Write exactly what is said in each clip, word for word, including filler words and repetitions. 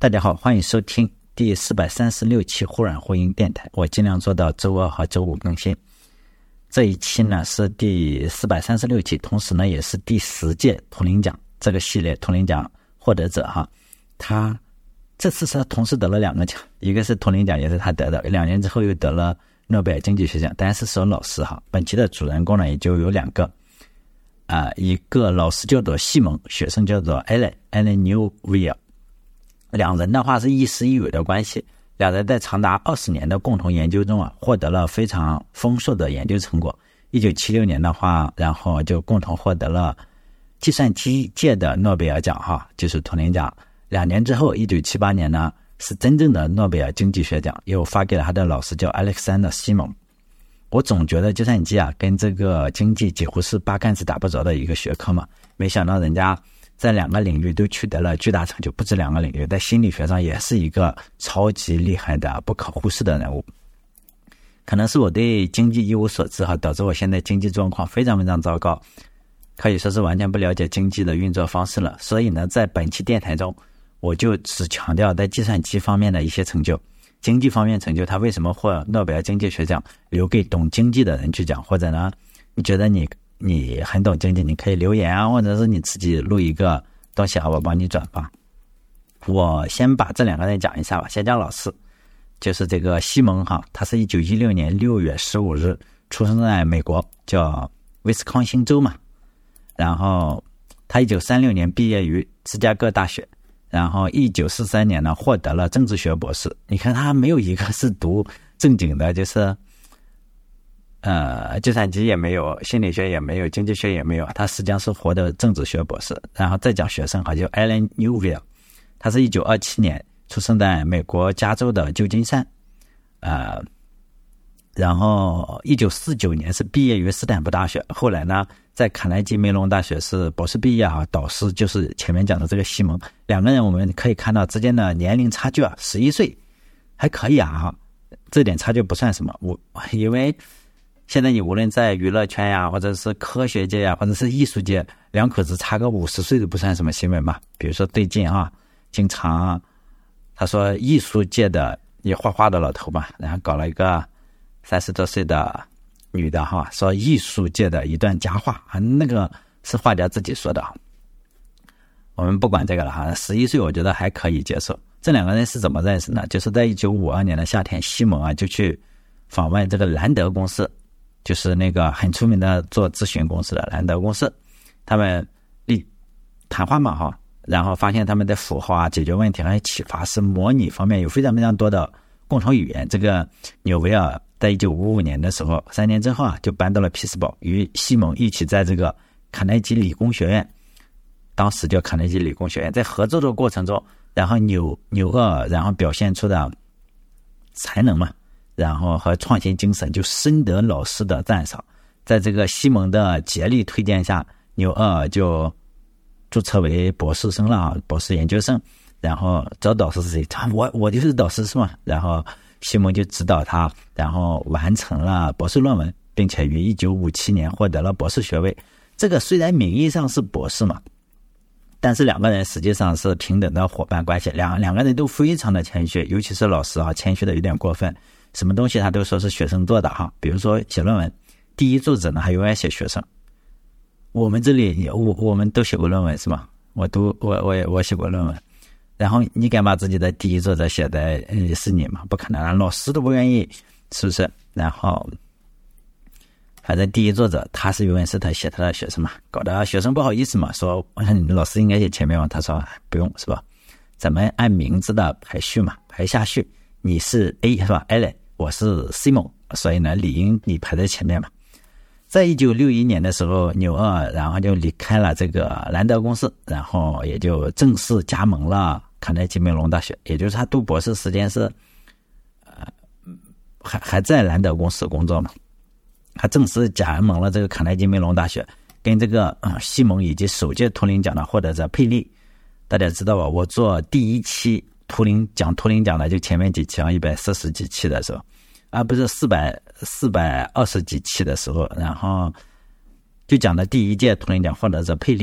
大家好，欢迎收听第四百三十六期忽然呼应电台，我尽量做到周二和周五更新。这一期呢是第四百三十六期，同时呢也是第十届图灵奖这个系列图灵奖获得者哈。他这次是他同时得了两个奖，一个是图灵奖也是他得的，两年之后又得了诺贝尔经济学奖，当然是首老师哈。本期的主人公呢也就有两个啊、呃，一个老师叫做西蒙，学生叫做 Alan Alan Newville。两人的话是亦师亦友的关系，两人在长达二十年的共同研究中啊，获得了非常丰硕的研究成果。一九七六年的话，然后就共同获得了计算机界的诺贝尔奖哈，就是图灵奖。两年之后，一九七八年呢，是真正的诺贝尔经济学奖，又发给了他的老师叫 Alexander 西蒙。我总觉得计算机啊，跟这个经济几乎是八竿子打不着的一个学科嘛，没想到人家在两个领域都取得了巨大成就，不止两个领域，在心理学上也是一个超级厉害的不可忽视的人物。可能是我对经济一无所知哈，导致我现在经济状况非常非常糟糕，可以说是完全不了解经济的运作方式了。所以呢，在本期电台中，我就只强调在计算机方面的一些成就，经济方面成就，他为什么获诺贝尔经济学奖，留给懂经济的人去讲。或者呢，你觉得你你很懂经济，你可以留言啊，或者是你自己录一个东西啊，我帮你转发。我先把这两个人讲一下吧。先讲老师，就是这个西蒙哈，他是一九一六年六月十五日出生在美国，叫威斯康星州嘛。然后他一九三六年毕业于芝加哥大学，然后一九四三年呢获得了政治学博士。你看他没有一个是读正经的，就是呃，计算机也没有，心理学也没有，经济学也没有，他实际上是获得政治学博士。然后再讲学生哈，就 Alan Newville， 他是一九二七年出生在美国加州的旧金山，呃，然后一九四九年是毕业于斯坦福大学，后来呢，在卡耐基梅隆大学是博士毕业啊，导师就是前面讲的这个西蒙。两个人我们可以看到之间的年龄差距啊，十一岁，还可以啊，这点差距不算什么。我因为现在你无论在娱乐圈呀，或者是科学界呀，或者是艺术界，两口子差个五十岁都不算什么新闻嘛。比如说最近啊，经常他说艺术界的也画画的老头嘛，然后搞了一个三十多岁的女的哈，说艺术界的一段佳话啊，那个是画家自己说的。我们不管这个了哈，十一岁我觉得还可以接受。这两个人是怎么认识呢？就是在一九五二年的夏天，西蒙啊就去访问这个兰德公司，就是那个很出名的做咨询公司的兰德公司，他们立谈话嘛哈，然后发现他们的符号啊、解决问题还有启发式模拟方面有非常非常多的共同语言。这个纽维尔在一九五五年的时候，三年之后啊，就搬到了匹兹堡，与西蒙一起在这个卡耐基理工学院，当时叫卡耐基理工学院，在合作的过程中，然后纽纽厄然后表现出的才能嘛，然后和创新精神就深得老师的赞赏。在这个西蒙的竭力推荐下，纽厄就注册为博士生了，博士研究生。然后找导师是谁？我我就是导师是吗？然后西蒙就指导他，然后完成了博士论文，并且于一九五七年获得了博士学位。这个虽然名义上是博士嘛，但是两个人实际上是平等的伙伴关系。两两个人都非常的谦虚，尤其是老师啊，谦虚的有点过分。什么东西他都说是学生做的哈，比如说写论文，第一作者呢还永远写学生。我们这里我我们都写过论文是吗？我都我我也我写过论文。然后你敢把自己的第一作者写的嗯是你吗？不可能啊，老师都不愿意，是不是？然后反正第一作者他是永远是他写他的学生嘛，搞得学生不好意思嘛，说老师应该写前面嘛，他说不用是吧？咱们按名字的排序嘛，排下序，你是 A 是吧 Alan， 我是 Simon， 所以呢理应你排在前面嘛。在一九六一年的时候，纽厄然后就离开了这个兰德公司，然后也就正式加盟了卡耐基梅隆大学，也就是他读博士时间是呃还还在兰德公司工作嘛。他正式加盟了这个卡耐基梅隆大学，跟这个、呃、西蒙以及首届图灵奖的获得者佩利。大家知道吧？我做第一期图灵讲图灵奖的，就前面几期啊，一百四十几期的时候。啊，不是四百四百二十几期的时候，然后就讲的第一届图灵奖获得者佩利，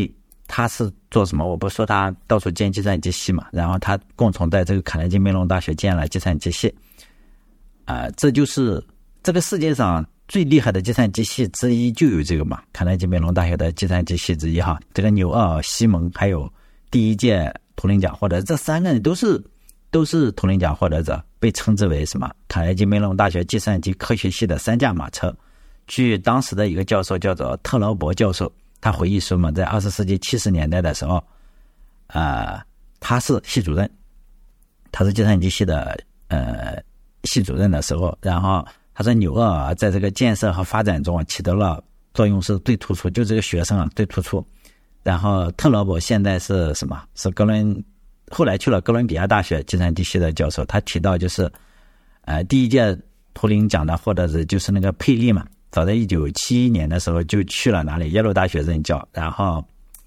他是做什么？我不说他到处建计算机系嘛，然后他共同在这个卡耐基梅隆大学建了计算机系，啊、呃，这就是这个世界上最厉害的计算机系之一，就有这个嘛，卡耐基梅隆大学的计算机系之一哈。这个纽奥、西蒙还有第一届图灵奖获得者，这三个人都是都是图灵奖获得者，被称之为什么？卡耐基梅隆大学计算机科学系的三驾马车。据当时的一个教授叫做特劳伯教授，他回忆说嘛，在二十世纪七十年代的时候，呃，他是系主任，他是计算机系的呃系主任的时候，然后他说纽奥在这个建设和发展中起到了作用是最突出，就这个学生啊最突出。然后特劳伯现在是什么？是哥伦，后来去了哥伦比亚大学计算机系的教授。他提到就是，呃，第一届图灵奖的获得者就是那个佩利嘛。早在一九七一年的时候就去了哪里？耶鲁大学任教，然后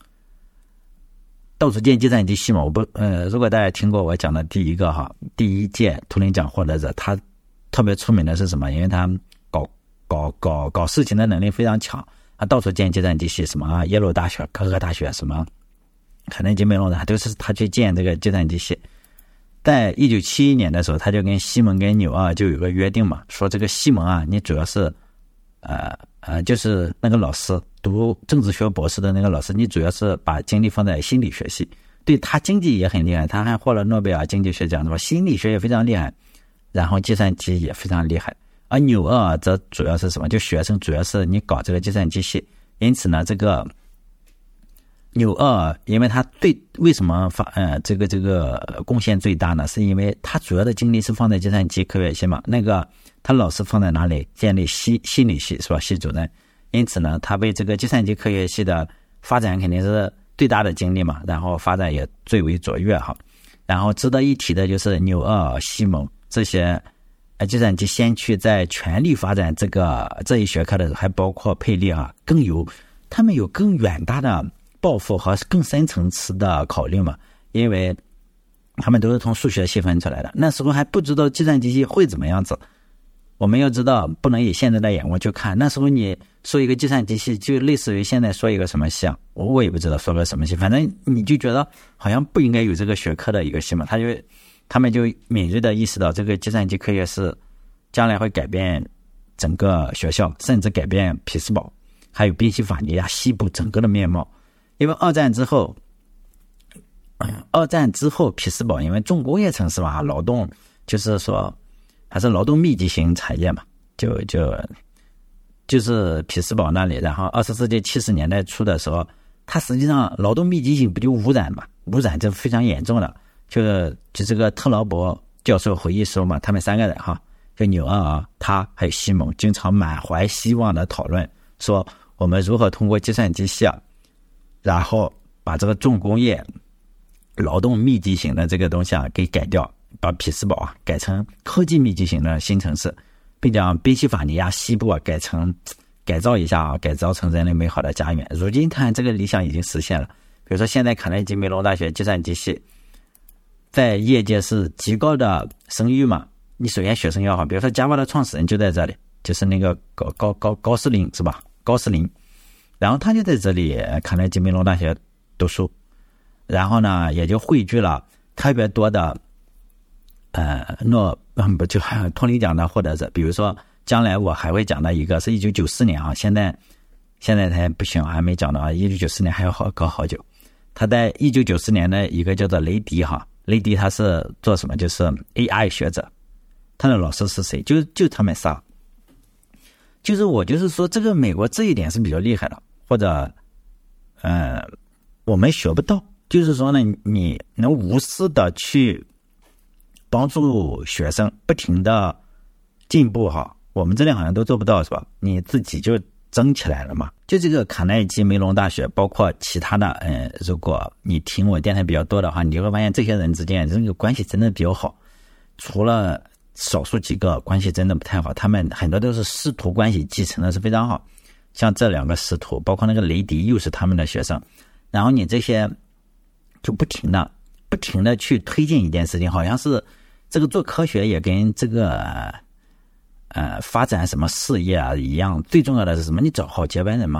到处建计算机系嘛。我不呃，如果大家听过我讲的第一个哈，第一届图灵奖获得者，他特别出名的是什么？因为他搞搞搞搞事情的能力非常强，他到处建计算机系，什么啊，耶鲁大学、科克大学，什么卡耐基梅隆的，都是他去建这个计算机系。在一九七一年的时候，他就跟西蒙跟纽奥就有个约定嘛，说这个西蒙啊，你主要是。呃呃，就是那个老师读政治学博士的那个老师，你主要是把精力放在心理学系。对，他经济也很厉害，他还获了诺贝尔经济学奖，是吧？心理学也非常厉害，然后计算机也非常厉害。而纽奥则主要是什么？就学生主要是你搞这个计算机系，因此呢，这个纽奥因为他对为什么发呃这个这个贡献最大呢？是因为他主要的精力是放在计算机科学系嘛，那个。他老师放在哪里？建立心心理系是吧？系主任，因此呢，他为这个计算机科学系的发展肯定是最大的精力嘛，然后发展也最为卓越哈。然后值得一提的就是纽奥、西蒙这些呃计算机先驱在全力发展这个这一学科的时候，还包括佩利啊，更有他们有更远大的抱负和更深层次的考虑嘛，因为他们都是从数学细分出来的，那时候还不知道计算机系会怎么样子。我们要知道，不能以现在的眼光去看。那时候你说一个计算机系，就类似于现在说一个什么系啊，我也不知道说个什么系，反正你就觉得好像不应该有这个学科的一个系嘛。他就他们就敏锐的意识到，这个计算机科学是将来会改变整个学校，甚至改变匹兹堡还有宾夕法尼亚西部整个的面貌。因为二战之后，二战之后匹兹堡因为重工业城市嘛，劳动就是说。还是劳动密集型产业嘛，就就就是匹兹堡那里。然后二十世纪七十年代初的时候，它实际上劳动密集型不就污染嘛，污染就非常严重了。就就这个特劳伯教授回忆说嘛，他们三个人哈，就纽奥啊，他还有西蒙，经常满怀希望的讨论，说我们如何通过计算机系啊，然后把这个重工业、劳动密集型的这个东西啊给改掉。把匹兹堡啊改成科技密集型的新城市，并将宾夕法尼亚西部啊改成改造一下啊，改造成人类美好的家园。如今看这个理想已经实现了。比如说现在卡耐基梅隆大学计算机系在业界是极高的声誉嘛，你首先学生要好，比如说 Java 的创始人就在这里，就是那个高高高高斯林是吧？高斯林，然后他就在这里卡耐基梅隆大学读书，然后呢也就汇聚了特别多的。呃，诺嗯不就托尼奖的获得者，比如说将来我还会讲到一个是一九九四年啊，现在现在才不行，还没讲到啊，一九九四年还要好搞好久。他在一九九四年的一个叫做雷迪哈，雷迪他是做什么？就是 A I 学者，他的老师是谁？就就他们仨。就是我就是说，这个美国这一点是比较厉害的，或者呃我们学不到，就是说呢，你能无私的去。帮助学生不停的进步哈，我们这里好像都做不到是吧？你自己就争起来了嘛。就这个卡耐基梅隆大学，包括其他的，嗯，如果你听我电台比较多的话，你就会发现这些人之间这个关系真的比较好。除了少数几个关系真的不太好，他们很多都是师徒关系继承的是非常好。像这两个师徒，包括那个雷迪又是他们的学生，然后你这些就不停的不停的去推进一件事情，好像是。这个做科学也跟这个呃发展什么事业啊一样，最重要的是什么？你找好接班人嘛。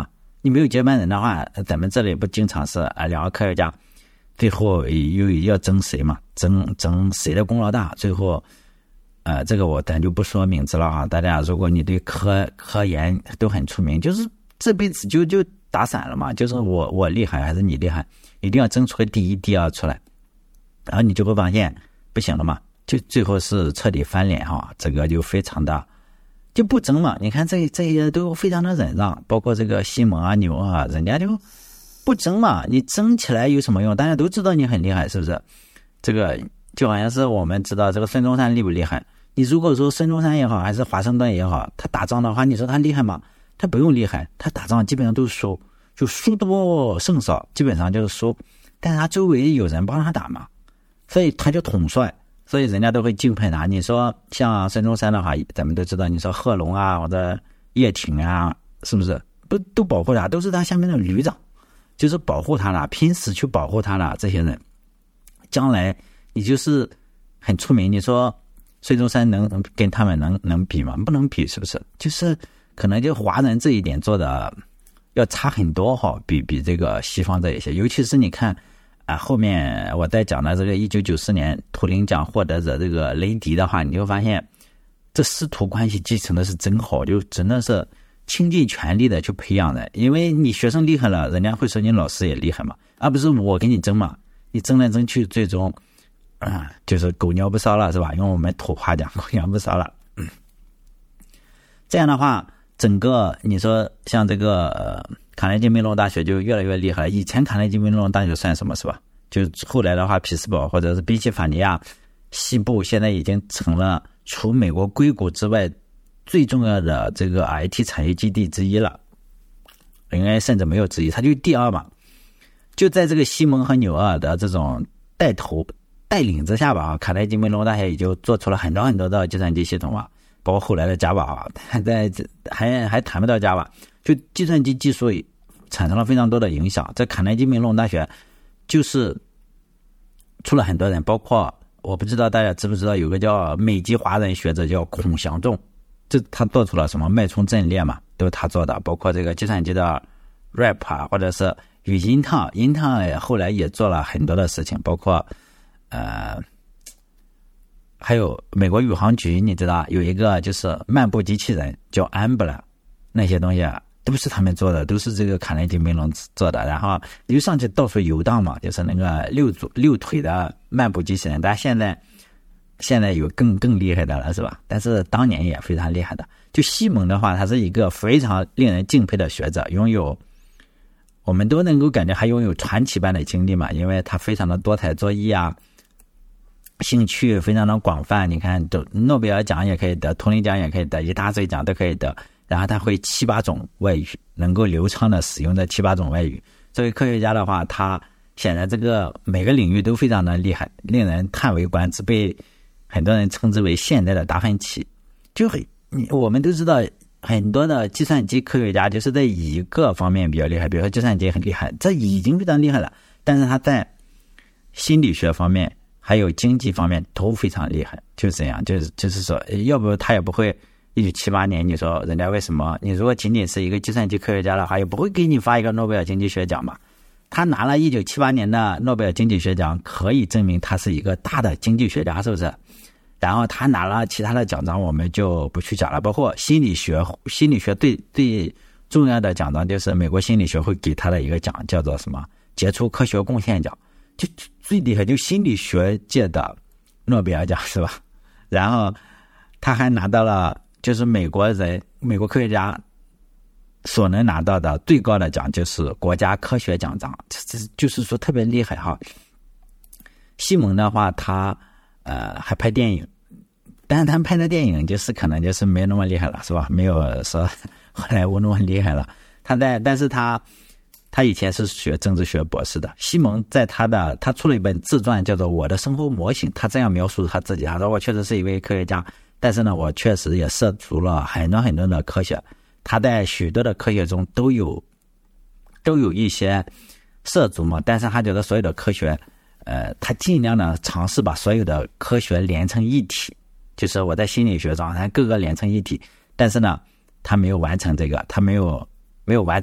你没有接班人的话，咱们这里不经常是啊，两个科学家最后又要争谁嘛，争争谁的功劳大，最后呃，这个我咱就不说名字了啊。大家如果你对科科研都很出名，就是这辈子就就打散了嘛，就是我我厉害还是你厉害，一定要争出个第一第二出来，然后你就会发现不行了嘛，就最后是彻底翻脸哈，这个就非常的就不争嘛。你看这这些都非常的忍让，包括这个西蒙啊、纽啊，人家就不争嘛，你争起来有什么用？大家都知道你很厉害，是不是？这个就好像是我们知道这个孙中山厉不厉害？你如果说孙中山也好，还是华盛顿也好，他打仗的话，你说他厉害吗？他不用厉害，他打仗基本上都是输，就输多胜少，基本上就是输。但是他周围有人帮他打嘛，所以他就统帅，所以人家都会敬佩他。你说像孙中山的话，咱们都知道，你说贺龙啊或者叶挺啊，是不是不都保护他？都是他下面的旅长，就是保护他了，拼死去保护他了。这些人将来你就是很出名，你说孙中山能跟他们能能比吗？不能比，是不是？就是可能就华人这一点做的要差很多哈，比比这个西方这一些。尤其是你看啊，后面我在讲的这个一九九四年图灵奖获得者这个雷迪的话，你就发现这师徒关系继承的是真好，就真的是倾尽全力的去培养的。因为你学生厉害了，人家会说你老师也厉害嘛，而不是我跟你争嘛。你争来争去，最终啊、嗯，就是狗尿不烧了，是吧？用我们土话讲，狗尿不烧了。嗯，这样的话，整个你说像这个、呃、卡内基梅隆大学就越来越厉害了。以前卡内基梅隆大学算什么，是吧？就后来的话，匹兹堡或者是宾夕法尼亚西部，现在已经成了除美国硅谷之外最重要的这个 I T 产业基地之一了，应该甚至没有之一，它就第二嘛。就在这个西蒙和纽尔的这种带头带领之下吧，卡内基梅隆大学也就做出了很多很多的计算机系统啊，包括后来的 Java 啊，还在还还谈不到 Java， 就计算机技术产生了非常多的影响。在卡内基梅隆大学就是出了很多人，包括我不知道大家知不知道有个叫美籍华人学者叫孔祥仲，这他做出了什么脉冲阵列嘛，都是他做的，包括这个计算机的 rap 啊，或者是与英特英特后来也做了很多的事情，包括呃还有美国宇航局，你知道有一个就是漫步机器人叫 Ambler， 那些东西啊都是他们做的，都是这个卡内基梅隆做的。然后就上去到处游荡嘛，就是那个六组六腿的漫步机器人。但现在现在有更更厉害的了，是吧？但是当年也非常厉害的。就西蒙的话，他是一个非常令人敬佩的学者，拥有我们都能够感觉还拥有传奇般的经历嘛，因为他非常的多才多艺啊，兴趣非常的广泛。你看，都诺贝尔奖也可以得，图灵奖也可以得，一大堆奖都可以得。然后他会七八种外语，能够流畅的使用这七八种外语。作为科学家的话，他显然这个每个领域都非常的厉害，令人叹为观止，被很多人称之为现代的达芬奇。就很我们都知道，很多的计算机科学家就是在一个方面比较厉害，比如说计算机很厉害，这已经非常厉害了。但是他在心理学方面还有经济方面都非常厉害，就是这样，就是就是说，要不他也不会一九七八年，你说人家为什么？你如果仅仅是一个计算机科学家的话，也不会给你发一个诺贝尔经济学奖嘛。他拿了一九七八年的诺贝尔经济学奖，可以证明他是一个大的经济学家，是不是？然后他拿了其他的奖章，我们就不去讲了。包括心理学，心理学最最重要的奖章就是美国心理学会给他的一个奖，叫做什么？杰出科学贡献奖，就最厉害，就心理学界的诺贝尔奖，是吧？然后他还拿到了，就是美国人、美国科学家所能拿到的最高的奖，就是国家科学奖章，这就是说特别厉害哈。西蒙的话，他呃还拍电影。但是他们拍的电影就是可能就是没那么厉害了，是吧？没有说后来我那么厉害了。他在，但是他他以前是学政治学博士的。西蒙在他的他出了一本自传，叫做《我的生活模型》，他这样描述他自己，他说我确实是一位科学家，但是呢，我确实也涉足了很多很多的科学。他在许多的科学中都有都有一些涉足嘛，但是他觉得所有的科学，呃，他尽量的尝试把所有的科学连成一体。就是我在心理学上，它各个连成一体，但是呢，他没有完成这个，他没有没有完成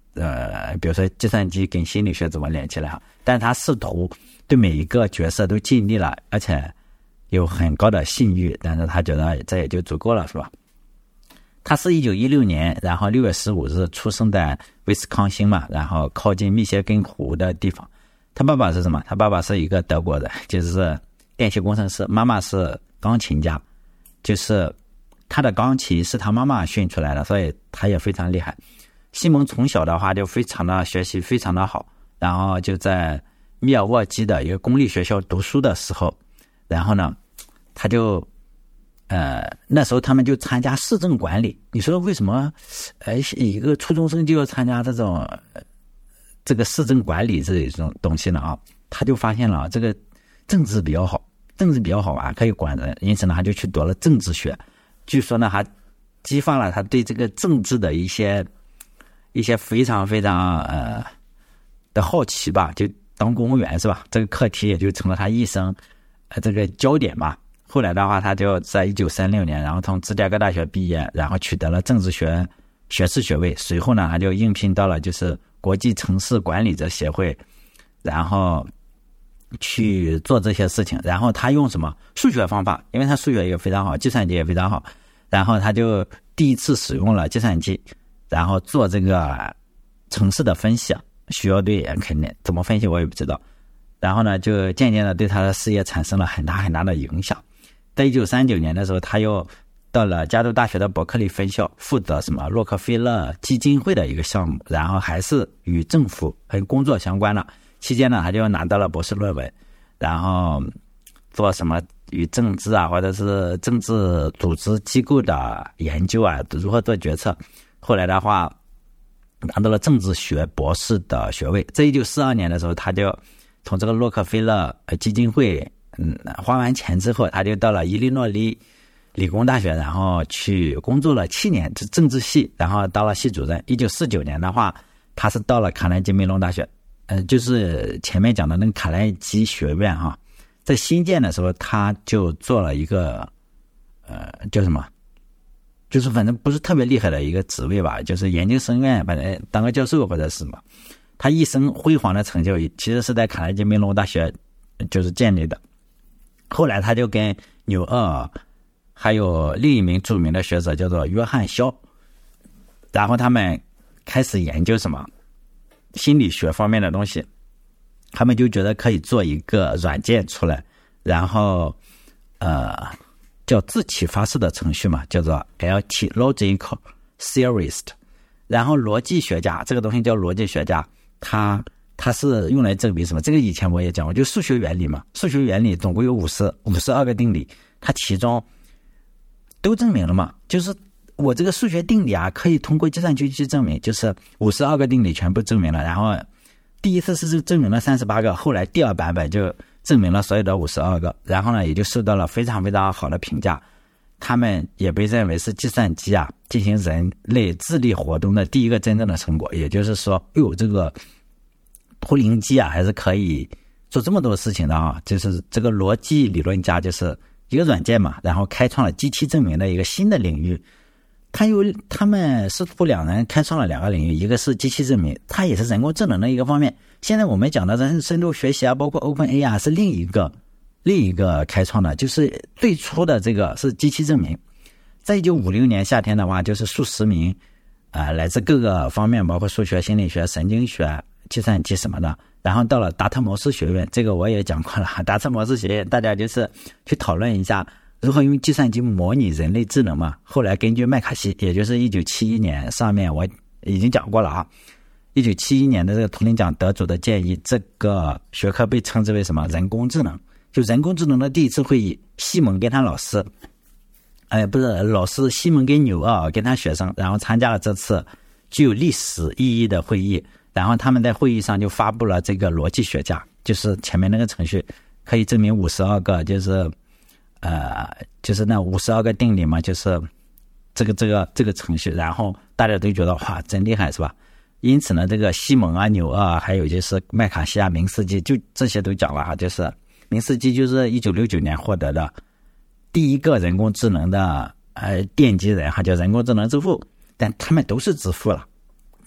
呃，比如说计算机跟心理学怎么连起来哈，但是他试图对每一个角色都尽力了，而且有很高的信誉，但是他觉得这也就足够了，是吧？他是一九一六年，然后六月十五日出生在威斯康星嘛，然后靠近密歇根湖的地方。他爸爸是什么？他爸爸是一个德国人，就是电气工程师，妈妈是钢琴家，就是他的钢琴是他妈妈训出来的，所以他也非常厉害。西蒙从小的话就非常的学习非常的好，然后就在密尔沃基的一个公立学校读书的时候，然后呢他就呃那时候他们就参加市政管理。你说为什么呃一个初中生就要参加这种呃这个市政管理这种东西呢啊？他就发现了这个政治比较好，政治比较好玩，可以管人，因此呢他就去读了政治学。据说呢还激发了他对这个政治的一些一些非常非常呃的好奇吧，就当公务员是吧？这个课题也就成了他一生呃这个焦点嘛。后来的话，他就在一九三六年，然后从芝加哥大学毕业，然后取得了政治学学士学位。随后呢，他就应聘到了就是国际城市管理者协会，然后去做这些事情。然后他用什么数学方法？因为他数学也非常好，计算机也非常好，然后他就第一次使用了计算机。然后做这个城市的分析，需要对肯定怎么分析我也不知道。然后呢，就渐渐的对他的事业产生了很大很大的影响。在一九三九年的时候，他又到了加州大学的伯克利分校，负责什么洛克菲勒基金会的一个项目，然后还是与政府和工作相关的。期间呢，他就拿到了博士论文，然后做什么与政治啊，或者是政治组织机构的研究啊，如何做决策。后来的话拿到了政治学博士的学位。在一九四二年的时候，他就从这个洛克菲勒基金会嗯花完钱之后，他就到了伊利诺伊理工大学，然后去工作了七年，政治系，然后当了系主任。一九四九年的话，他是到了卡耐基梅隆大学，呃，就是前面讲的那个卡耐基学院哈、啊，在新建的时候，他就做了一个呃叫什么？就是反正不是特别厉害的一个职位吧，就是研究生院，反正当个教授或者是什么。他一生辉煌的成就其实是在卡耐基梅隆大学就是建立的。后来他就跟纽厄还有另一名著名的学者叫做约翰肖，然后他们开始研究什么心理学方面的东西。他们就觉得可以做一个软件出来，然后呃叫自启发式的程序嘛，叫做 L T Logical Theorist。 然后逻辑学家这个东西叫逻辑学家，它它是用来证明什么？这个以前我也讲过，就数学原理嘛。数学原理总共有五十五十二个定理，它其中都证明了嘛，就是我这个数学定理啊，可以通过计算机去证明，就是五十二个定理全部证明了。然后第一次是证明了三十八个，后来第二版本就证明了所有的五十二个，然后呢也就受到了非常非常好的评价。他们也被认为是计算机啊进行人类智力活动的第一个真正的成果。也就是说，哟，这个图灵机啊还是可以做这么多事情的啊！就是这个逻辑理论家就是一个软件嘛，然后开创了机器证明的一个新的领域。他有他们师徒两人开创了两个领域，一个是机器证明，它也是人工智能的一个方面。现在我们讲的人深度学习啊，包括 OpenAI 啊，是另一个另一个开创的，就是最初的这个是机器证明。在一九五六年夏天的话，就是数十名啊、呃、来自各个方面，包括数学、心理学、神经学、计算机什么的，然后到了达特摩斯学院，这个我也讲过了。达特摩斯学院大家就是去讨论一下如何用计算机模拟人类智能嘛。后来根据麦卡锡，也就是一九七一年，上面我已经讲过了啊，一九七一年的这个图灵奖得主的建议，这个学科被称之为什么？人工智能。就人工智能的第一次会议，西蒙跟他老师，哎，不是老师，西蒙跟纽奥跟他学生，然后参加了这次具有历史意义的会议。然后他们在会议上就发布了这个逻辑学家，就是前面那个程序可以证明五十二个，就是呃，就是那五十二个定理嘛，就是这个这个这个程序。然后大家都觉得哇，真厉害是吧？因此呢，这个西蒙啊、纽奥啊，还有就是麦卡锡啊、明斯基，就这些都讲了哈，就是明斯基就是一九六九年获得的第一个人工智能的呃奠基人哈，叫人工智能之父。但他们都是之父了，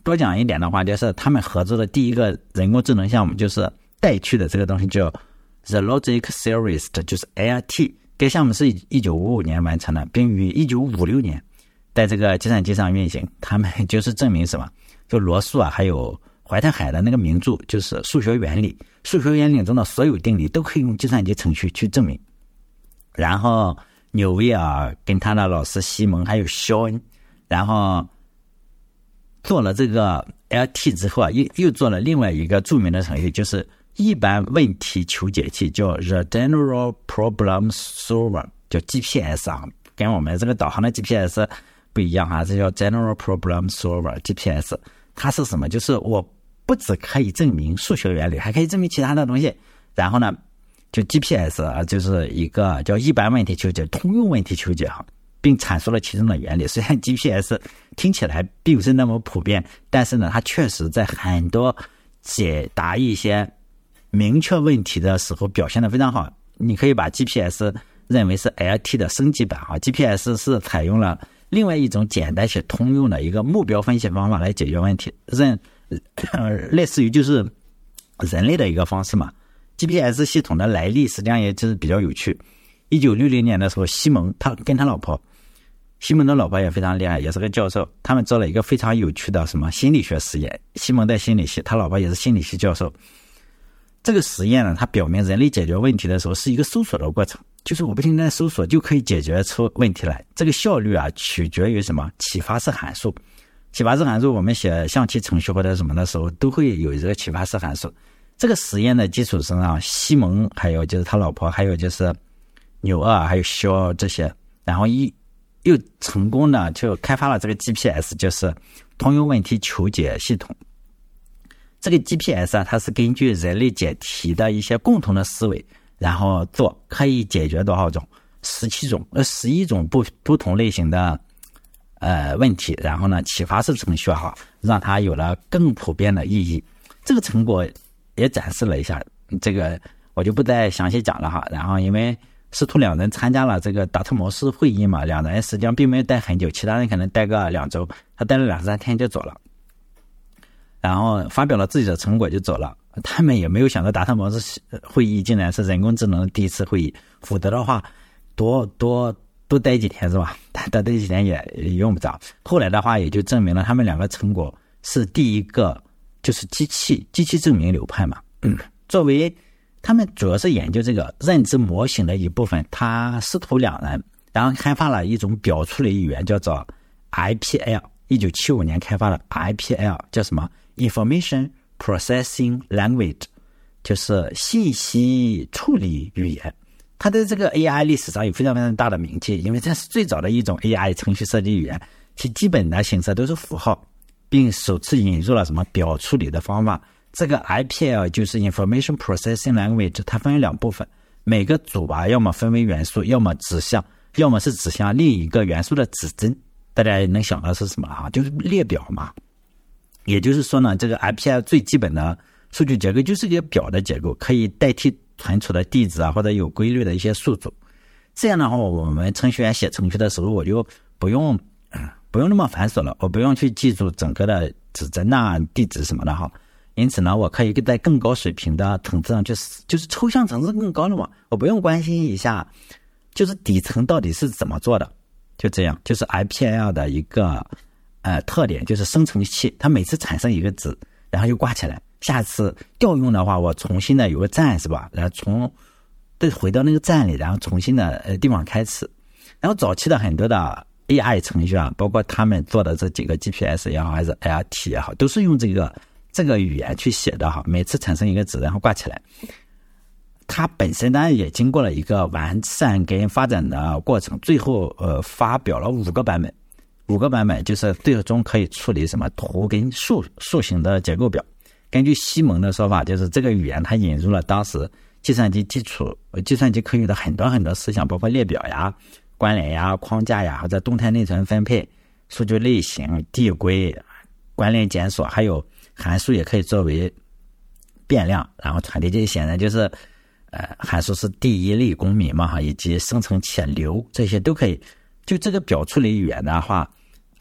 多讲一点的话，就是他们合作的第一个人工智能项目就是带去的这个东西叫 The Logic Series， 就是 L T。 该项目是一九五五年完成的，并于一九五六年在这个计算机上运行。他们就是证明什么，就罗素啊还有怀特海的那个名著就是数学原理，数学原理中的所有定理都可以用计算机程序去证明。然后纽维尔跟他的老师西蒙还有肖恩，然后做了这个 L T 之后啊，又又做了另外一个著名的程序，就是一般问题求解器，叫 The General Problem Solver， 叫 G P S 啊，跟我们这个导航的 G P S 不一样啊，这叫 General Problem Solver G P S。 它是什么？就是我不只可以证明数学原理，还可以证明其他的东西。然后呢，就 G P S 啊，就是一个叫一般问题求解、通用问题求解哈，并阐述了其中的原理。虽然 G P S 听起来并不是那么普遍，但是呢，它确实在很多解答一些明确问题的时候表现得非常好。你可以把 G P S 认为是 L T 的升级版啊。G P S 是采用了另外一种简单且通用的一个目标分析方法来解决问题，认、呃、类似于就是人类的一个方式嘛。G P S 系统的来历实际上也就是比较有趣。一九六零年的时候，西蒙他跟他老婆，西蒙的老婆也非常厉害，也是个教授，他们做了一个非常有趣的什么心理学实验。西蒙在心理系，他老婆也是心理系教授。这个实验呢，它表明人类解决问题的时候是一个搜索的过程，就是我不停地搜索就可以解决出问题来。这个效率啊，取决于什么？启发式函数。启发式函数我们写象棋程序或者什么的时候都会有这个启发式函数。这个实验的基础上啊，西蒙还有就是他老婆，还有就是纽尔还有肖这些，然后一又成功的就开发了这个 G P S， 就是通用问题求解系统。这个 G P S 啊，它是根据人类解题的一些共同的思维，然后做，可以解决多少种？十七种，呃，十一种不不同类型的呃问题。然后呢，启发式程序哈，让它有了更普遍的意义。这个成果也展示了一下，这个我就不再详细讲了哈。然后因为师徒两人参加了这个达特茅斯会议嘛，两人实际上并没有待很久，其他人可能待个两周，他待了两三天就走了。然后发表了自己的成果就走了。他们也没有想到达特茅斯会议竟然是人工智能的第一次会议，否则的话多多多待几天是吧？多待几天也用不着。后来的话也就证明了他们两个成果是第一个就是机器机器证明流派嘛。嗯，作为他们主要是研究这个认知模型的一部分，他师徒两人然后开发了一种表处理语言叫做 I P L， 一九七五年开发的 I P L 叫什么？Information Processing Language， 就是信息处理语言。它的这个 A I 历史上有非常非常大的名气，因为这是最早的一种 A I 程序设计语言，其基本的形式都是符号，并首次引入了什么表处理的方法。这个 I P L 就是 Information Processing Language， 它分为两部分，每个组啊要么分为元素，要么指向，要么是指向另一个元素的指针。大家能想到是什么啊？就是列表嘛。也就是说呢，这个 I P L 最基本的数据结构就是一个表的结构，可以代替存储的地址啊，或者有规律的一些数组。这样的话，我们程序员写程序的时候，我就不用不用那么繁琐了，我不用去记住整个的指针啊、地址什么的哈。因此呢，我可以在更高水平的层次上，就是就是抽象层次更高了嘛，我不用关心一下就是底层到底是怎么做的。就这样，就是 I P L 的一个呃，特点就是生成器，它每次产生一个值，然后又挂起来。下次调用的话，我重新的有个站是吧？然后从对回到那个站里，然后重新的呃地方开始。然后早期的很多的 A I 程序啊，包括他们做的这几个 G P S 也好，还是 L T 也好，都是用这个这个语言去写的哈。每次产生一个值，然后挂起来。它本身当然也经过了一个完善跟发展的过程，最后呃发表了五个版本。五个版本就是最终可以处理什么图跟数数型的结构表。根据西蒙的说法，就是这个语言它引入了当时计算机基础计算机科学的很多很多思想，包括列表呀、关联呀、框架呀，或者动态内存分配、数据类型、递归、关联检索，还有函数也可以作为变量，然后传递。这显然就是呃函数是第一类公民嘛哈，以及生成潜流这些都可以。就这个表处理语言的话，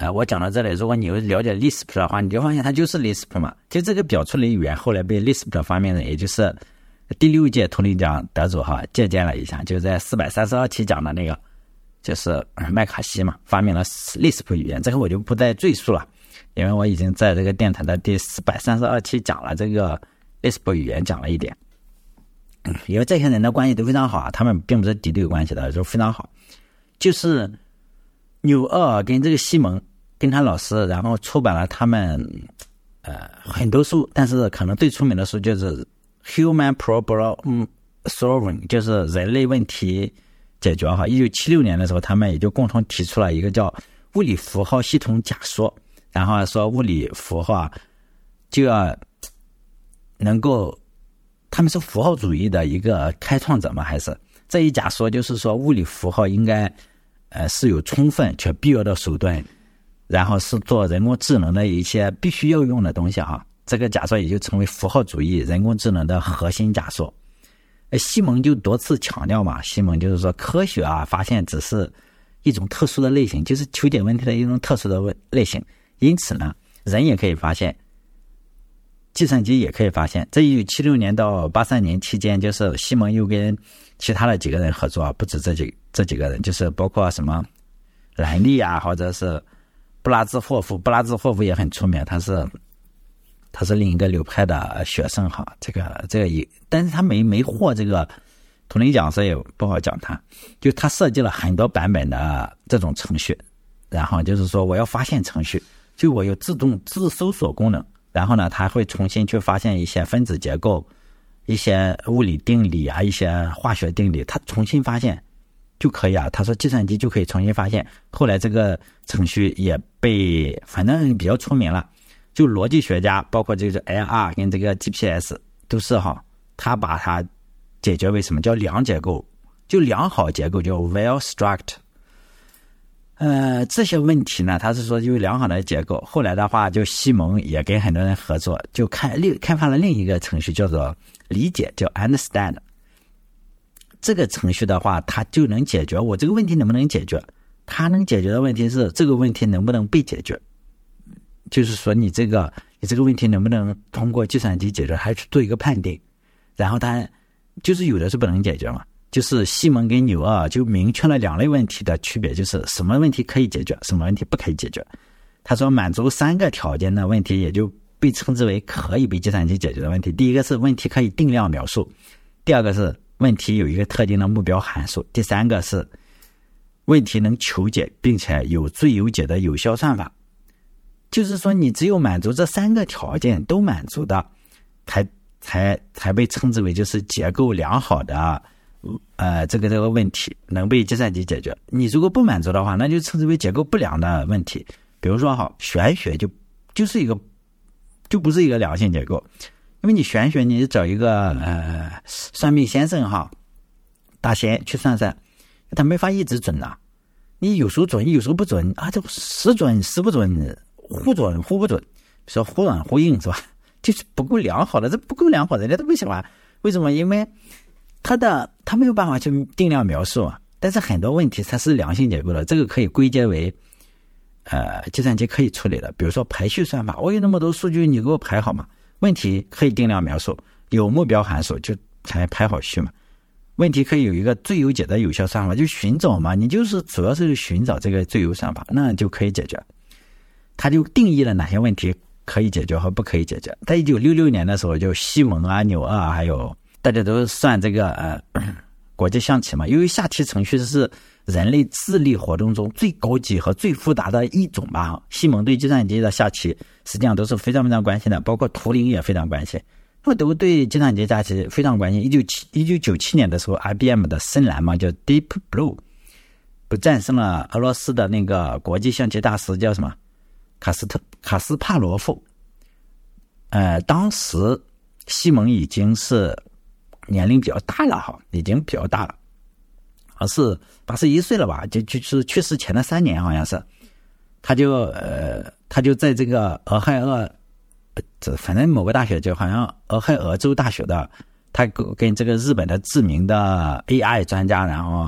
呃，我讲到这里，如果你有了解 Lisp 的话，你就发现它就是 Lisp 嘛。就这个表处理语言后来被 Lisp 的发明人，也就是第六届图灵奖得主哈借鉴了一下，就在四百三十二期讲的那个，就是麦卡锡嘛，发明了 Lisp 语言。这个我就不再赘述了，因为我已经在这个电台的第四百三十二期讲了这个 Lisp 语言，讲了一点。因为这些人的关系都非常好啊，他们并不是敌对关系的，就非常好。就是纽厄跟这个西蒙跟他老师，然后出版了他们呃很多书，但是可能最出名的书就是《Human Problem Solving》，就是人类问题解决哈。一九七六年的时候，他们也就共同提出了一个叫物理符号系统假说，然后说物理符号就要能够，他们是符号主义的一个开创者吗？还是这一假说就是说物理符号应该呃是有充分且必要的手段，然后是做人工智能的一些必须要用的东西哈。这个假说也就成为符号主义人工智能的核心假说。西蒙就多次强调嘛，西蒙就是说科学啊发现只是一种特殊的类型，就是求解问题的一种特殊的类型，因此呢人也可以发现，计算机也可以发现。这一九七六年到八三年期间，就是西蒙又跟其他的几个人合作，不止这几这几个人，就是包括什么兰利啊，或者是布拉兹霍夫，布拉兹霍夫也很出名，他是他是另一个流派的学生哈，这个这个也，但是他没没获这个图灵奖，所以不好讲他。就他设计了很多版本的这种程序，然后就是说我要发现程序，就我有自动自搜索功能，然后呢他会重新去发现一些分子结构、一些物理定理啊、一些化学定理，他重新发现就可以啊。他说计算机就可以重新发现。后来这个程序也被反正比较出名了，就逻辑学家包括这个 L R 跟这个 G P S 都是哈，他把它解决为什么叫良结构，就良好结构叫 well structured。呃，这些问题呢，他是说有良好的结构。后来的话，就西蒙也跟很多人合作，就开另开发了另一个程序叫做理解，叫 understand。这个程序的话，它就能解决我这个问题能不能解决。它能解决的问题是这个问题能不能被解决，就是说你这个你这个问题能不能通过计算机解决，还去做一个判定。然后它就是有的是不能解决嘛。就是西蒙跟纽厄就明确了两类问题的区别，就是什么问题可以解决，什么问题不可以解决。他说满足三个条件的问题也就被称之为可以被计算机解决的问题。第一个是问题可以定量描述，第二个是问题有一个特定的目标函数，第三个是问题能求解并且有最优解的有效算法。就是说你只有满足这三个条件都满足的，才才才被称之为就是结构良好的呃，这个这个问题能被计算机解决。你如果不满足的话，那就称之为结构不良的问题。比如说哈，玄学就就是一个就不是一个良性结构，因为你玄学你找一个呃算命先生哈，大仙去算算，他没法一直准呐。你有时候准，有时候不准啊，这时准时不准，忽准忽不准，说忽软忽硬是吧？就是不够良好的，这不够良好的人家都不喜欢。为什么？因为他的他没有办法去定量描述啊，但是很多问题它是良性结构的，这个可以归结为呃计算机可以处理的。比如说排序算法，我有那么多数据，你给我排好嘛？问题可以定量描述，有目标函数就才排好序嘛。问题可以有一个最优解的有效算法，就寻找嘛，你就是主要是寻找这个最优算法，那就可以解决。他就定义了哪些问题可以解决和不可以解决。在一九六六年的时候，就西蒙啊、纽厄啊，还有大家都算这个呃国际象棋嘛，因为下棋程序是人类智力活动中最高级和最复杂的一种吧。西蒙对计算机的下棋实际上都是非常非常关心的，包括图灵也非常关心，他们都对计算机下棋非常关心。一九九七年的时候 I B M 的深蓝嘛，叫 Deep Blue 不战胜了俄罗斯的那个国际象棋大师叫什么卡斯特卡斯帕罗夫。呃，当时西蒙已经是年龄比较大了哈，已经比较大了，而是八十一岁了吧，就就是去世前的三年好像是，他就呃他就在这个俄亥俄，这反正某个大学就好像俄亥俄州大学的，他跟这个日本的知名的 A I 专家，然后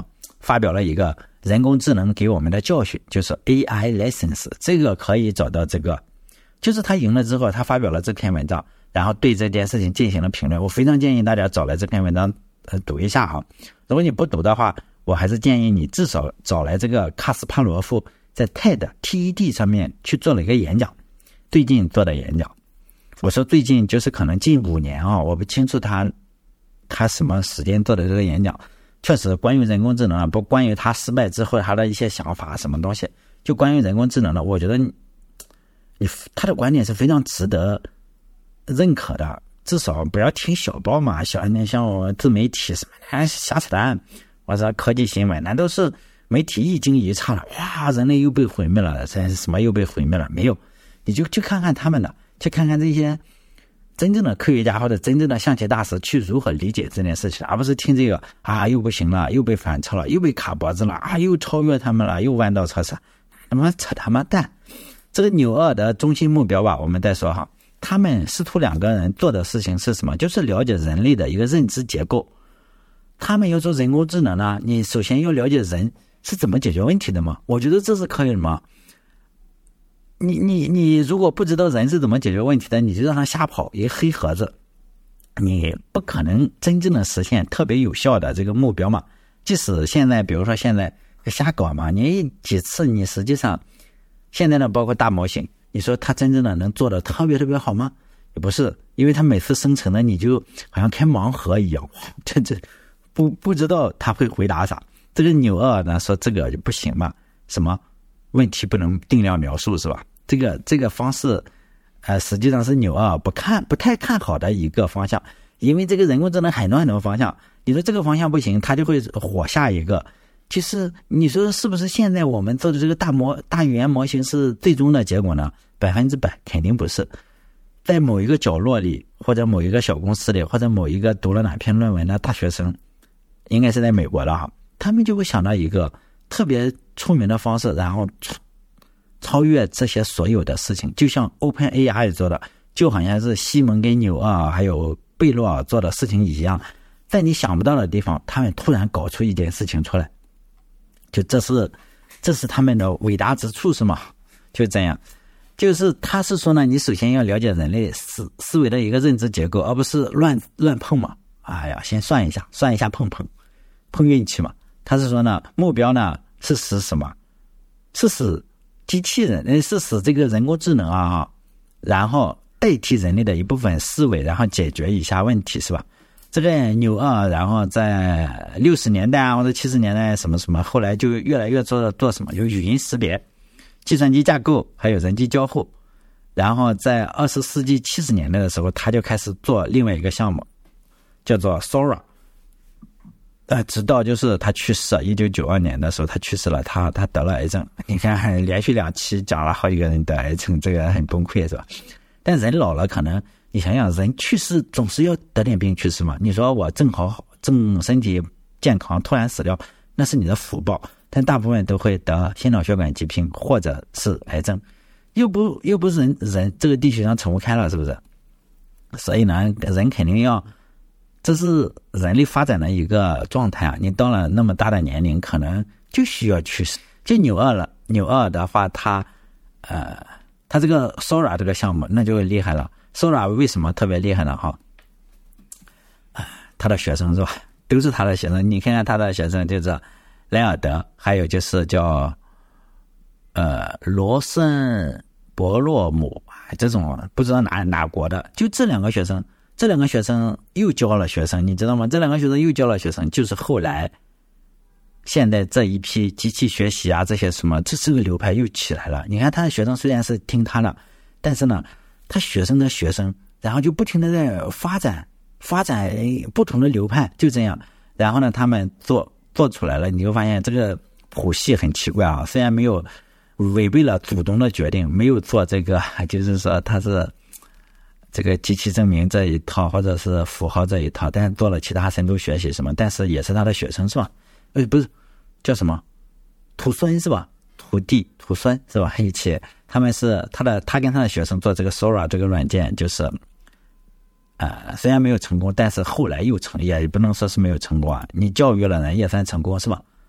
发表了一个人工智能给我们的教训，就是 A I Lessons， 这个可以找到这个，就是他赢了之后，他发表了这篇文章，然后对这件事情进行了评论。我非常建议大家找来这篇文章呃读一下哈，如果你不读的话，我还是建议你至少找来这个卡斯帕罗夫在 TED T E D 上面去做了一个演讲，最近做的演讲。我说最近就是可能近五年啊，我不清楚他他什么时间做的这个演讲。确实关于人工智能啊，不关于他失败之后他的一些想法什么东西，就关于人工智能的，我觉得你你他的观点是非常值得认可的，至少不要听小报嘛，小那像我自媒体什么还瞎扯淡，或者科技新闻，那都是媒体一惊一乍了，哇，人类又被毁灭了，什么又被毁灭了？没有，你就去看看他们的，去看看这些真正的科学家或者真正的象棋大师去如何理解这件事情，而不是听这个啊又不行了，又被反超了，又被卡脖子了啊，又超越他们了，又弯道超车，他妈扯他妈蛋！这个纽二的中心目标吧，我们再说哈，他们师徒两个人做的事情是什么？就是了解人类的一个认知结构。他们要做人工智能呢，你首先要了解人是怎么解决问题的嘛。我觉得这是可以的嘛。你你你如果不知道人是怎么解决问题的，你就让他瞎跑一个黑盒子，你不可能真正的实现特别有效的这个目标嘛。即使现在比如说现在瞎搞嘛，你几次你实际上现在呢包括大模型，你说它真正的能做的特别特别好吗？也不是，因为它每次生成的你就好像开盲盒一样，这这不不知道他会回答啥。这个纽二呢说这个就不行嘛，什么问题不能定量描述是吧？这个这个方式呃实际上是纽二不看不太看好的一个方向，因为这个人工智能很多很多方向，你说这个方向不行，它就会火下一个。其实你说是不是现在我们做的这个大模大语言模型是最终的结果呢？百分之百肯定不是。在某一个角落里，或者某一个小公司里，或者某一个读了哪篇论文的大学生，应该是在美国的哈，他们就会想到一个特别出名的方式，然后超越这些所有的事情，就像 OpenAI 做的，就好像是西蒙跟纽二还有贝洛尔做的事情一样，在你想不到的地方，他们突然搞出一件事情出来，就这是这是他们的伟大之处是吗？就这样。就是他是说呢，你首先要了解人类思思维的一个认知结构，而不是乱乱碰嘛。哎呀，先算一下，算一下碰碰，碰运气嘛。他是说呢，目标呢是使什么？是使机器人，是使这个人工智能啊，然后代替人类的一部分思维，然后解决以下问题，是吧？这个纽二，然后在六十年代啊或者七十年代什么什么，后来就越来越做做什么，有语音识别。计算机架构还有人机交互，然后在二十世纪七十年代的时候，他就开始做另外一个项目，叫做 Sora。呃，直到就是他去世，一九九二年的时候他去世了，他他得了癌症。你看，连续两期讲了好几个人得癌症，这个很崩溃是吧？但人老了，可能你想想，人去世总是要得点病去世嘛。你说我正好正身体健康，突然死掉，那是你的福报。但大部分都会得心脑血管疾病或者是癌症，又不又不是人人这个地球上宠物开了，是不是？所以呢，人肯定要，这是人类发展的一个状态啊。你到了那么大的年龄，可能就需要去世。就纽二了，纽二的话，他呃，他这个 Sora 这个项目那就厉害了。Sora 为什么特别厉害呢？哈，啊，他的学生是吧？都是他的学生。你看看他的学生就是。莱尔德，还有就是叫呃罗森伯洛姆，这种不知道哪哪国的，就这两个学生，这两个学生又教了学生，你知道吗？这两个学生又教了学生，就是后来现在这一批机器学习啊，这些什么，这这个流派又起来了。你看他的学生虽然是听他的，但是呢，他学生的学生，然后就不停的在发展发展不同的流派，就这样，然后呢，他们做。做出来了，你会发现这个谱系很奇怪啊！虽然没有违背了祖宗的决定，没有做这个，就是说他是这个机器证明这一套，或者是符号这一套，但是做了其他深度学习什么，但是也是他的学生是吧？呃，不是叫什么徒孙是吧？徒弟徒孙是吧？一起，他们是他的，他跟他的学生做这个 Sora 这个软件，就是。呃，虽然没有成功，但是后来又成，也不能说是没有成功啊。你教育了人也算成功是吧？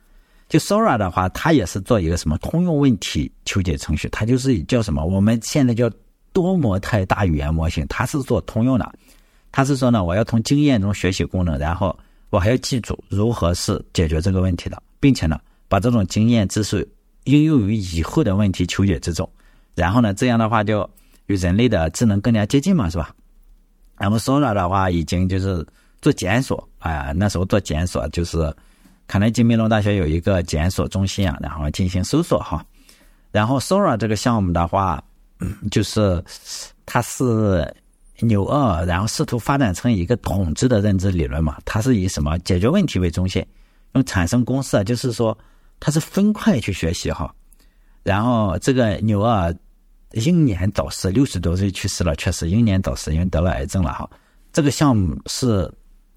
就 Sora 的话，它也是做一个什么通用问题求解程序，它就是叫什么？我们现在叫多模态大语言模型，它是做通用的。它是说呢，我要从经验中学习功能，然后我还要记住如何是解决这个问题的，并且呢，把这种经验知识应用于以后的问题求解之中。然后呢，这样的话就与人类的智能更加接近嘛，是吧？那么 Sora 的话，已经就是做检索啊、呃，那时候做检索就是卡内基梅隆大学有一个检索中心啊，然后进行搜索哈。然后 Sora 这个项目的话，嗯、就是它是纽厄，然后试图发展成一个统治的认知理论嘛。它是以什么解决问题为中心，用产生公式啊，就是说它是分块去学习哈。然后这个纽厄英年早逝，六十多岁去世了，确实英年早逝，因为得了癌症了哈。这个项目是，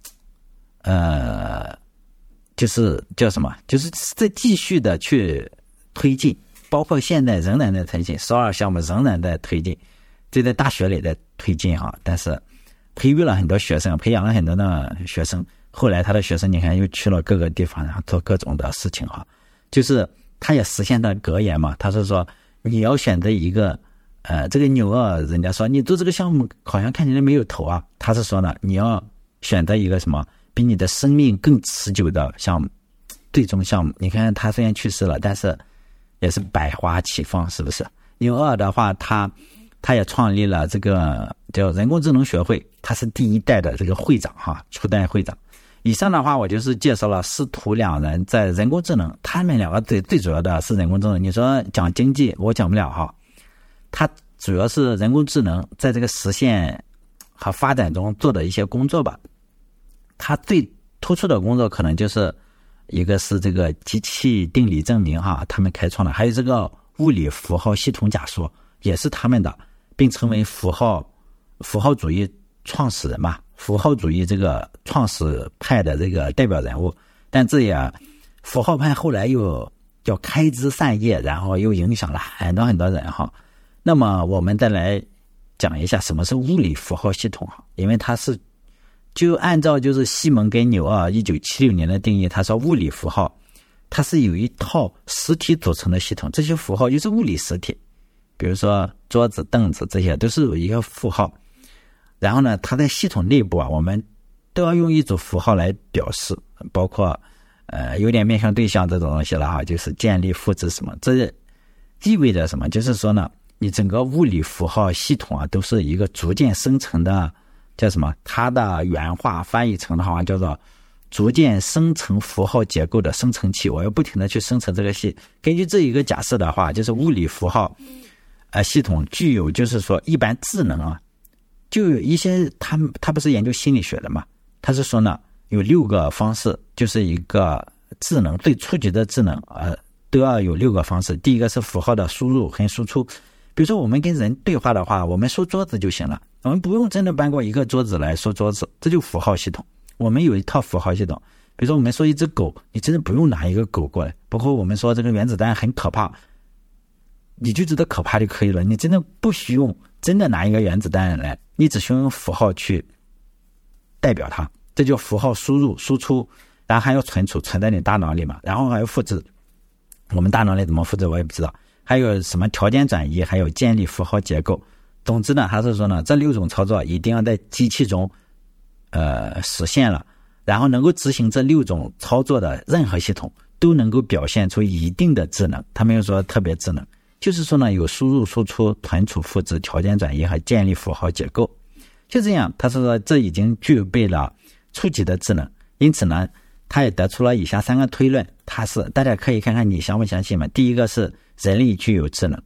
呃，就是叫什么？就是在继续的去推进，包括现在仍然在推进，十二项目仍然在推进，这在大学里在推进哈。但是培育了很多学生，培养了很多的学生，后来他的学生你看又去了各个地方，然后做各种的事情哈。就是他也实现了格言嘛，他是说你要选择一个。呃，这个纽厄人家说你做这个项目好像看起来没有头啊，他是说呢，你要选择一个什么比你的生命更持久的项目，最终项目。你看他虽然去世了，但是也是百花齐放，是不是？纽厄的话，他他也创立了这个叫人工智能学会，他是第一代的这个会长哈，初代会长。以上的话，我就是介绍了师徒两人在人工智能，他们两个最最主要的是人工智能。你说讲经济，我讲不了哈。它主要是人工智能在这个实现和发展中做的一些工作吧。它最突出的工作可能就是一个是这个机器定理证明哈，他们开创的，还有这个物理符号系统假说也是他们的，并成为符号符号主义创始人嘛，符号主义这个创始派的这个代表人物。但这也符号派后来又叫开枝散叶，然后又影响了很多很多人哈。那么我们再来讲一下什么是物理符号系统哈，因为它是就按照就是西蒙跟纽厄一九七六年的定义，他说物理符号它是有一套实体组成的系统，这些符号就是物理实体，比如说桌子凳子这些都是有一个符号，然后呢它在系统内部啊，我们都要用一组符号来表示，包括呃有点面向对象这种东西了哈，就是建立复制什么，这意味着什么？就是说呢你整个物理符号系统啊，都是一个逐渐生成的，叫什么？它的原话翻译成的话叫做逐渐生成符号结构的生成器。我要不停的去生成这个系。根据这一个假设的话，就是物理符号呃系统具有，就是说一般智能啊，就有一些他他不是研究心理学的嘛，他是说呢有六个方式，就是一个智能最初级的智能呃都要有六个方式。第一个是符号的输入和输出。比如说我们跟人对话的话，我们说桌子就行了，我们不用真的搬过一个桌子来说桌子，这就符号系统。我们有一套符号系统，比如说我们说一只狗，你真的不用拿一个狗过来，包括我们说这个原子弹很可怕，你就知道可怕就可以了，你真的不需用真的拿一个原子弹来，你只需要用符号去代表它，这叫符号输入输出，然后还要存储存在你大脑里嘛，然后还要复制，我们大脑里怎么复制我也不知道，还有什么条件转移，还有建立符号结构。总之呢，还是说呢，这六种操作一定要在机器中呃实现了，然后能够执行这六种操作的任何系统都能够表现出一定的智能。他没有说特别智能，就是说呢，有输入输出、存储复制、条件转移和建立符号结构。就这样，他说这已经具备了初级的智能。因此呢，他也得出了以下三个推论，他是大家可以看看你相不相信嘛。第一个是人类具有智能，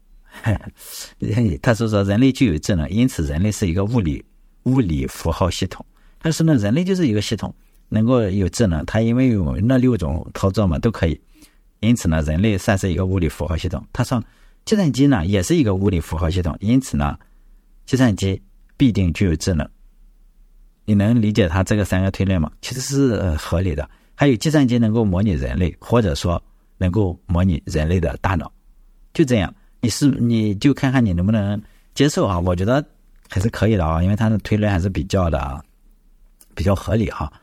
他是说人类具有智能，因此人类是一个物理物理符号系统。他说呢，人类就是一个系统，能够有智能，他因为有那六种操作嘛，都可以，因此呢，人类算是一个物理符号系统。他说计算机呢也是一个物理符号系统，因此呢，计算机必定具有智能。你能理解他这个三个推论吗？其实是、呃、合理的。还有计算机能够模拟人类，或者说能够模拟人类的大脑，就这样，你是你就看看你能不能接受啊？我觉得还是可以的啊，因为他的推论还是比较的比较合理哈。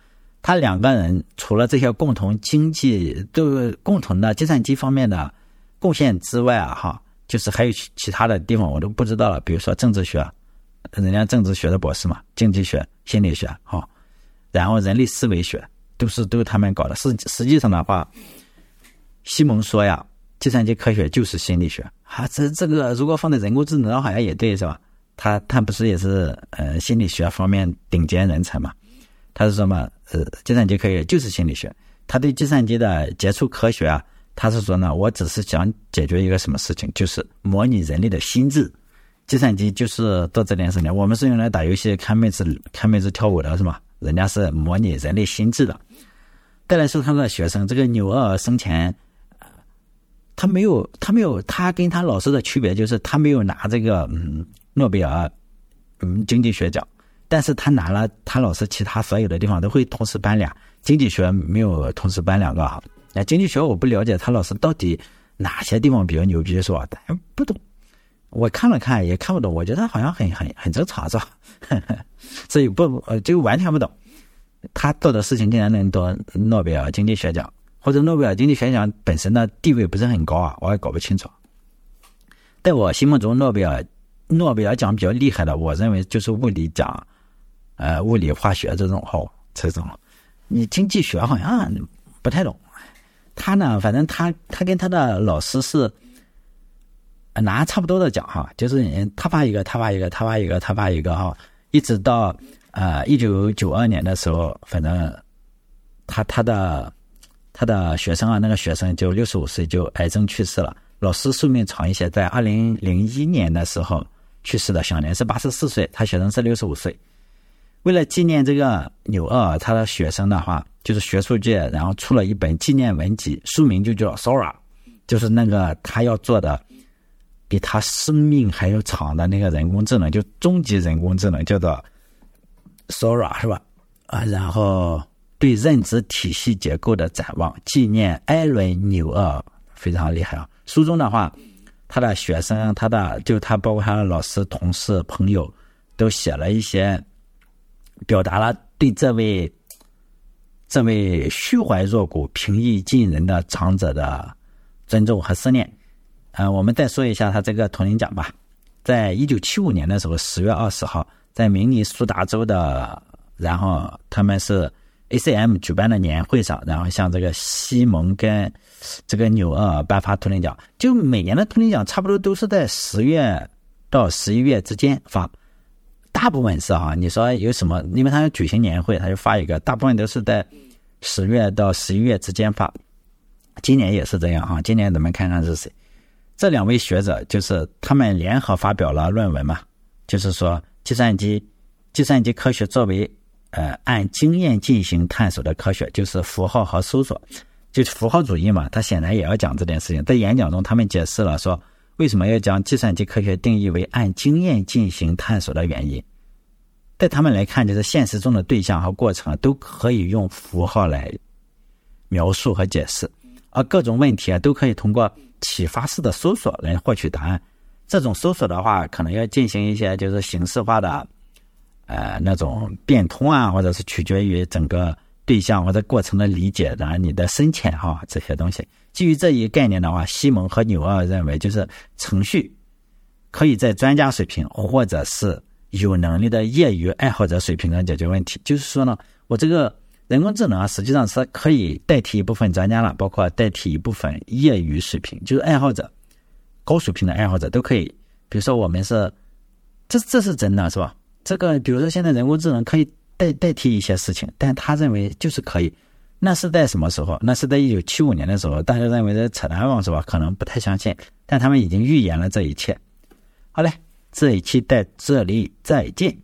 他两个人除了这些共同经济都共同的计算机方面的贡献之外啊，哈，就是还有其他的地方我都不知道了，比如说政治学，人家政治学的博士嘛，经济学、心理学，哈，然后人类思维学都是都是他们搞的。实实际上的话，西蒙说呀，计算机科学就是心理学啊，这这个如果放在人工智能好像也对，是吧？他他不是也是呃心理学方面顶尖人才嘛？他是说嘛，呃，计算机科学就是心理学。他对计算机的接触科学啊，他是说呢，我只是想解决一个什么事情，就是模拟人类的心智。计算机就是做这件事情，我们是用来打游戏、看妹子、看妹子跳舞的，是吧？人家是模拟人类心智的。再来说他的学生，这个纽厄尔生前，他没有，他没有，他跟他老师的区别就是他没有拿这个嗯诺贝尔嗯经济学奖，但是他拿了他老师其他所有的地方都会同时颁俩，经济学没有同时颁两个哈。那经济学我不了解他老师到底哪些地方比较牛逼是吧？但不懂。我看了看也看不懂，我觉得好像很很很正常是吧？所以不呃就完全不懂，他做的事情竟然能得诺贝尔经济学奖，或者诺贝尔经济学奖本身的地位不是很高啊，我也搞不清楚。在我心目中，诺贝尔诺贝尔奖比较厉害的，我认为就是物理奖，呃，物理化学这种哦，这种。你经济学好像不太懂，他呢，反正他他跟他的老师是。拿差不多的奖哈，就是他发一个，他发一个，他发一个，他发一个哈，一直到呃一九九二年的时候，反正他他的他的学生啊，那个学生就六十五岁就癌症去世了。老师寿命长一些，在二零零一年的时候去世的，享年是八十四岁，他学生是六十五岁。为了纪念这个纽厄尔，他的学生的话，就是学术界，然后出了一本纪念文集，书名就叫 Sora， 就是那个他要做的。比他生命还要长的那个人工智能，就终极人工智能，叫做 Sora 是吧？啊，然后对认知体系结构的展望，纪念艾伦纽厄尔，非常厉害啊！书中的话，他的学生，他的就他包括他的老师、同事、朋友，都写了一些，表达了对这位这位虚怀若谷、平易近人的长者的尊重和思念。呃，我们再说一下他这个图灵奖吧。在一九七五年的时候，十月二十号，在明尼苏达州的，然后他们是 A C M 举办的年会上，然后向这个西蒙跟这个纽厄尔颁发图灵奖。就每年的图灵奖差不多都是在十月到十一月之间发，大部分是哈，你说有什么？因为他要举行年会，他就发一个，大部分都是在十月到十一月之间发。今年也是这样哈，今年咱们看看是谁。这两位学者就是他们联合发表了论文嘛，就是说计算机计算机科学作为呃按经验进行探索的科学，就是符号和搜索，就是符号主义嘛，他显然也要讲这件事情。在演讲中他们解释了说为什么要将计算机科学定义为按经验进行探索的原因。在他们来看，就是现实中的对象和过程都可以用符号来描述和解释，而各种问题啊都可以通过启发式的搜索来获取答案。这种搜索的话，可能要进行一些就是形式化的呃那种变通啊，或者是取决于整个对象或者过程的理解，然后你的深浅哈这些东西。基于这一概念的话，西蒙和纽厄尔认为，就是程序可以在专家水平或者是有能力的业余爱好者水平上解决问题。就是说呢，我这个人工智能啊，实际上是可以代替一部分专家了，包括代替一部分业余水平，就是爱好者、高水平的爱好者都可以。比如说我们是，这这是真的是吧？这个比如说现在人工智能可以代代替一些事情，但他认为就是可以。那是在什么时候？那是在一九七五年的时候，大家认为这扯淡王是吧？可能不太相信，但他们已经预言了这一切。好嘞，这一期在这里再见。